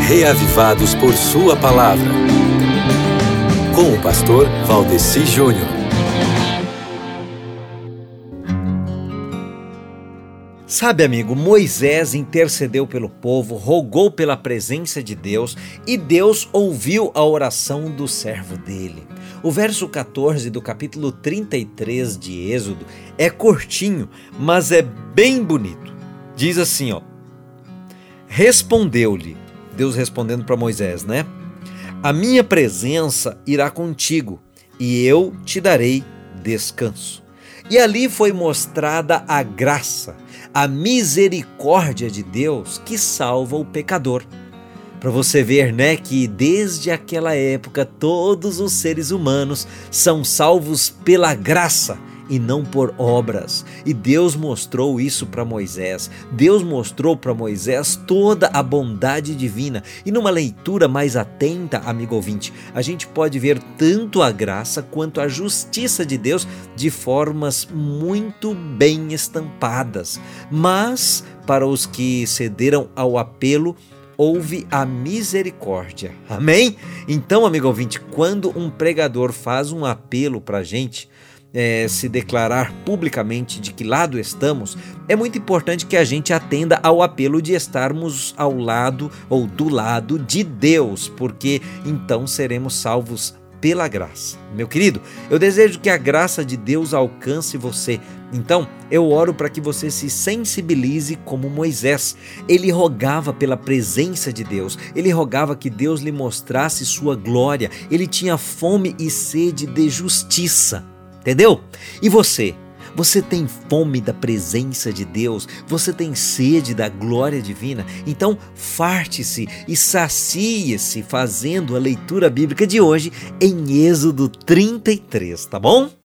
reavivados por sua palavra. Com o pastor Valdeci Júnior. Sabe, amigo, Moisés intercedeu pelo povo, rogou pela presença de Deus e Deus ouviu a oração do servo dele. O verso 14 do capítulo 33 de Êxodo é curtinho, mas é bem bonito. Diz assim, respondeu-lhe, Deus respondendo para Moisés, né? A minha presença irá contigo e eu te darei descanso. E ali foi mostrada a graça, a misericórdia de Deus que salva o pecador. Para você ver, né, que desde aquela época todos os seres humanos são salvos pela graça e não por obras. E Deus mostrou isso para Moisés. Deus mostrou para Moisés toda a bondade divina. E numa leitura mais atenta, amigo ouvinte, a gente pode ver tanto a graça quanto a justiça de Deus de formas muito bem estampadas. Mas, para os que cederam ao apelo, houve a misericórdia. Amém? Então, amigo ouvinte, quando um pregador faz um apelo para a gente, se declarar publicamente de que lado estamos, é muito importante que a gente atenda ao apelo de estarmos ao lado ou do lado de Deus, porque então seremos salvos pela graça. Meu querido, eu desejo que a graça de Deus alcance você. Então, eu oro para que você se sensibilize como Moisés. Ele rogava pela presença de Deus, ele rogava que Deus lhe mostrasse sua glória, ele tinha fome e sede de justiça. Entendeu? E você? Você tem fome da presença de Deus? Você tem sede da glória divina? Então, farte-se e sacie-se fazendo a leitura bíblica de hoje em Êxodo 33, tá bom?